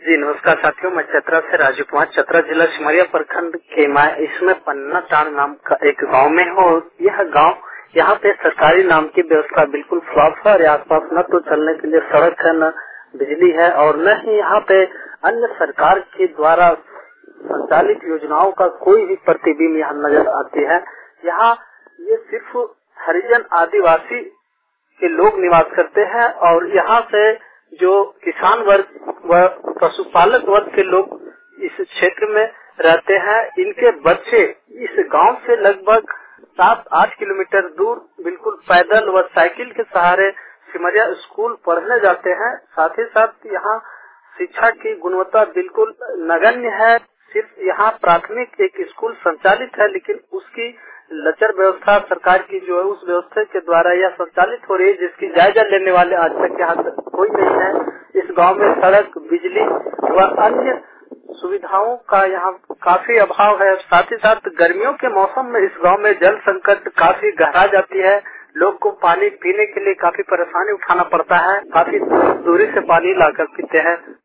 जी नमस्कार साथियों, मैं चतरा से राजू कुमार, चतरा जिला सिमरिया प्रखंड के मैं इसमें पन्ना टांड नाम का एक गांव में हूँ। यह गांव यहाँ पे सरकारी नाम की व्यवस्था बिल्कुल फ्लॉप है और आसपास न तो चलने के लिए सड़क है, न बिजली है और न ही यहाँ पे अन्य सरकार के द्वारा संचालित योजनाओं का कोई भी प्रतिबिंब यहाँ नजर आती है। यहाँ ये सिर्फ हरिजन आदिवासी के लोग निवास करते हैं और यहाँ से जो किसान वर्ग व पशुपालक वर्ग के लोग इस क्षेत्र में रहते हैं, इनके बच्चे इस गांव से लगभग 7-8 किलोमीटर दूर बिल्कुल पैदल व साइकिल के सहारे सिमरिया स्कूल पढ़ने जाते हैं। साथ ही साथ यहाँ शिक्षा की गुणवत्ता बिल्कुल नगण्य है। सिर्फ यहाँ प्राथमिक एक स्कूल संचालित है, लेकिन उसकी लचर व्यवस्था सरकार की जो है उस व्यवस्था के द्वारा यह संचालित हो रही है, जिसकी जायजा लेने वाले आज तक यहाँ तक कोई नहीं है। इस गांव में सड़क, बिजली व अन्य सुविधाओं का यहाँ काफी अभाव है। साथ ही साथ गर्मियों के मौसम में इस गांव में जल संकट काफी गहरा जाती है। लोग को पानी पीने के लिए काफी परेशानी उठाना पड़ता है, काफी दूरी से पानी लाकर पीते हैं।